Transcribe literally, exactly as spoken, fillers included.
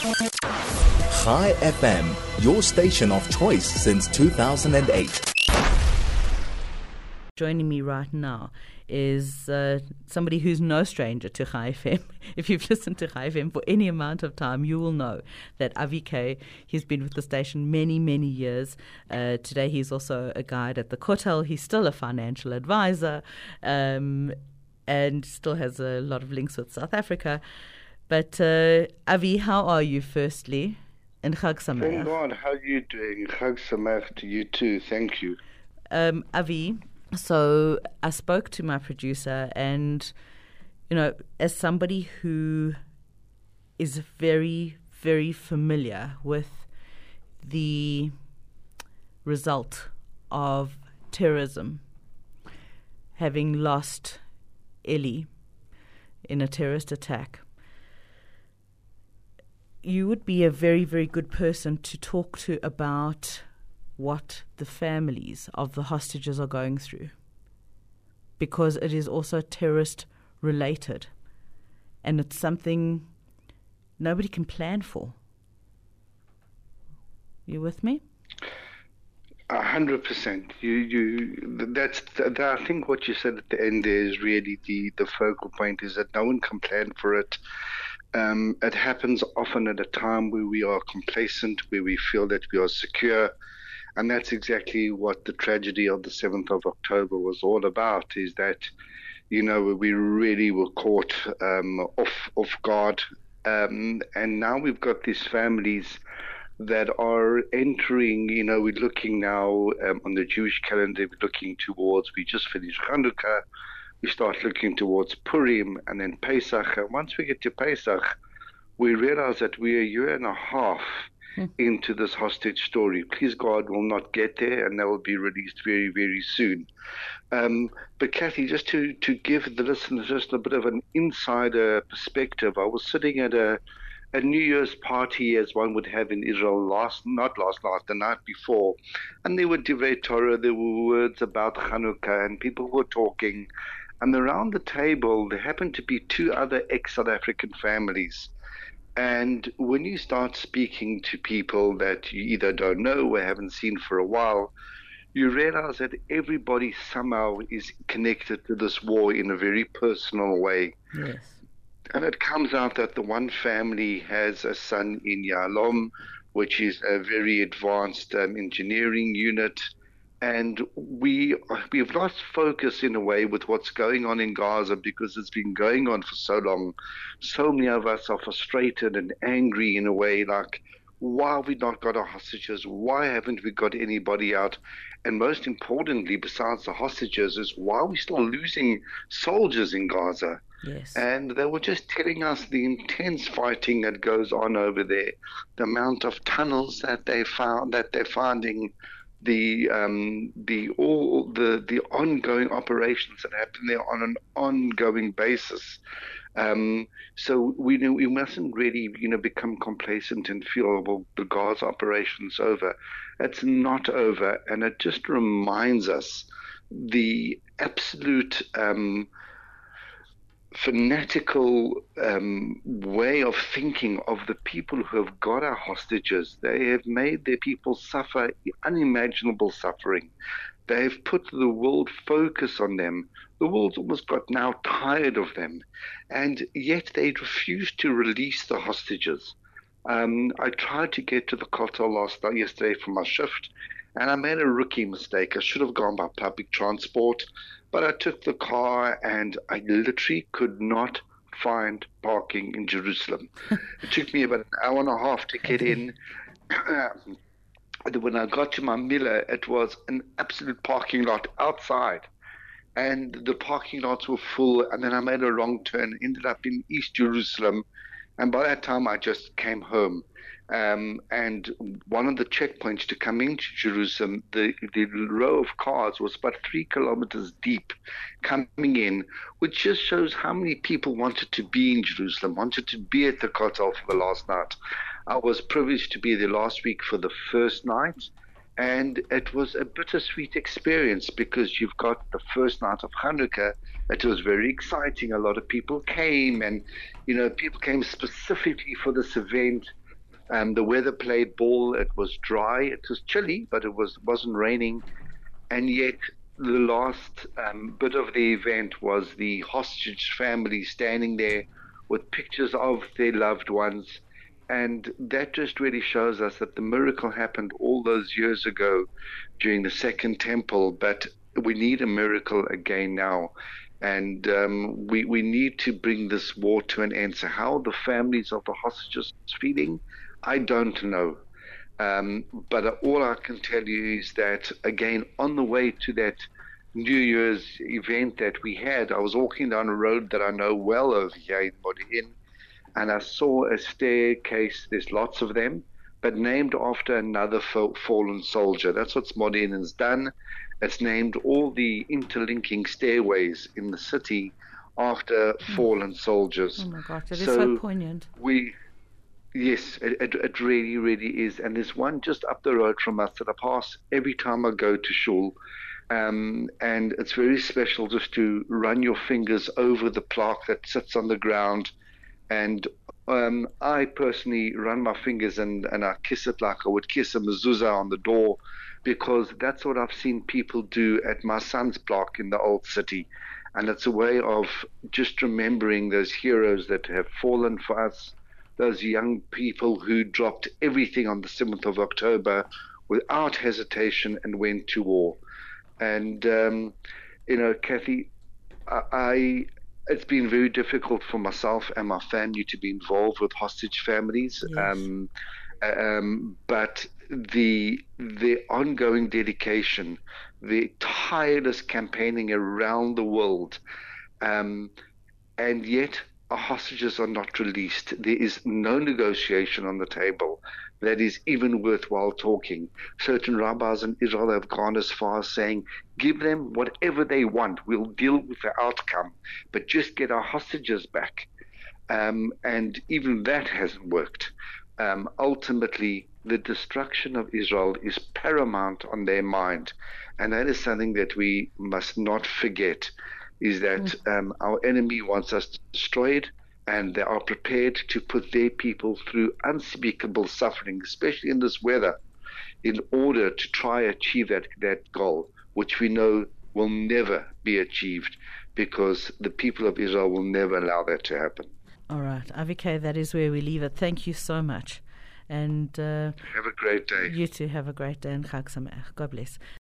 Chai F M, your station of choice since two thousand eight. Joining me right now is uh, somebody who's no stranger to Chai F M. If you've listened to Chai F M for any amount of time, you will know that Avi K, he's been with the station many, many years. Uh, today he's also a guide at the Kotel. He's still a financial advisor um, and still has a lot of links with South Africa. But uh, Avi, how are you firstly? And Chag Sameach. Thank God. How are you doing? Chag Sameach to you too. Thank you. Um, Avi, so I spoke to my producer, and, you know, as somebody who is very, very familiar with the result of terrorism, having lost Ellie in a terrorist attack, you would be a very, very good person to talk to about what the families of the hostages are going through, because it is also terrorist related and it's something nobody can plan for. You with me? A hundred percent. You, you. That's. That, I think what you said at the end there is really the the focal point. Is that no one can plan for it. Um, it happens often at a time where we are complacent, where we feel that we are secure. And that's exactly what the tragedy of the seventh of October was all about, is that, you know, we really were caught um, off, off guard. Um, and now we've got these families that are entering, you know, we're looking now um, on the Jewish calendar, we're looking towards, we just finished Hanukkah. We start looking towards Purim and then Pesach. And once we get to Pesach, we realize that we're a year and a half mm. into this hostage story. Please God will not get there, and that will be released very, very soon. Um, but Kathy, just to, to give the listeners just a bit of an insider perspective, I was sitting at a, a New Year's party, as one would have in Israel, last not last night, the night before. And there were Divrei Torah, there were words about Hanukkah, and people were talking. And around the table, there happened to be two other ex-South African families. And when you start speaking to people that you either don't know or haven't seen for a while, you realize that everybody somehow is connected to this war in a very personal way. Yes. And it comes out that the one family has a son in Yalom, which is a very advanced um, engineering unit. And we we have lost focus in a way with what's going on in Gaza, because it's been going on for so long. So many of us are frustrated and angry in a way, like, why have we not got our hostages? Why haven't we got anybody out? And most importantly, besides the hostages, is why are we still losing soldiers in Gaza? Yes. And they were just telling us the intense fighting that goes on over there, the amount of tunnels that they found, that they're finding, the um, the all the the ongoing operations that happen there on an ongoing basis. Um, so we we mustn't really you know become complacent and feel, well, the Gaza operation's over. It's not over, and it just reminds us the absolute um, fanatical um, way of thinking of the people who have got our hostages. They have made their people suffer unimaginable suffering. They've put the world focus on them. The world's almost got now tired of them, and yet they refuse to release the hostages. Um, I tried to get to the Kotel last night, yesterday for my shift, and I made a rookie mistake. I should have gone by public transport, but I took the car, and I literally could not find parking in Jerusalem. It took me about an hour and a half to get in. When I got to my Miller, it was an absolute parking lot outside. And the parking lots were full, and then I made a wrong turn, ended up in East Jerusalem. And by that time, I just came home. Um, and one of the checkpoints to come into Jerusalem, the, the row of cars was about three kilometers deep coming in, which just shows how many people wanted to be in Jerusalem, wanted to be at the Kotel for the last night. I was privileged to be there last week for the first night, and it was a bittersweet experience because you've got the first night of Hanukkah. It was very exciting. A lot of people came, and, you know, people came specifically for this event. Um, the weather played ball. It was dry. It was chilly, but it was wasn't raining. And yet, the last um, bit of the event was the hostage family standing there with pictures of their loved ones. And that just really shows us that the miracle happened all those years ago during the Second Temple, but we need a miracle again now. And um, we, we need to bring this war to an end. So how the families of the hostages are feeling, I don't know. Um, but all I can tell you is that, again, on the way to that New Year's event that we had, I was walking down a road that I know well over here in Modi'in, and I saw a staircase. There's lots of them, but named after another fallen soldier. That's what Modi'in has done. It's named all the interlinking stairways in the city after mm. fallen soldiers. Oh my gosh, it so is so poignant. We... Yes, it, it, it really, really is. And there's one just up the road from us that I pass every time I go to shul. Um, and it's very special just to run your fingers over the plaque that sits on the ground. And um, I personally run my fingers and, and I kiss it like I would kiss a mezuzah on the door, because that's what I've seen people do at my son's plaque in the old city. And it's a way of just remembering those heroes that have fallen for us, those young people who dropped everything on the seventh of October without hesitation and went to war. And, um, you know, Kathy, I, I, it's been very difficult for myself and my family to be involved with hostage families. Yes. Um, um, but the the ongoing dedication, the tireless campaigning around the world, um, and yet our hostages are not released. There is no negotiation on the table that is even worthwhile talking. Certain rabbis in Israel have gone as far as saying, give them whatever they want. We'll deal with the outcome, but just get our hostages back. Um, and even that hasn't worked. Um, ultimately, the destruction of Israel is paramount on their mind. And that is something that we must not forget, is that um, our enemy wants us to destroy it, and they are prepared to put their people through unspeakable suffering, especially in this weather, in order to try achieve that, that goal, which we know will never be achieved, because the people of Israel will never allow that to happen. All right, Avikay, that is where we leave it. Thank you so much. And uh, have a great day. You too, have a great day, and Chag Sameach. God bless.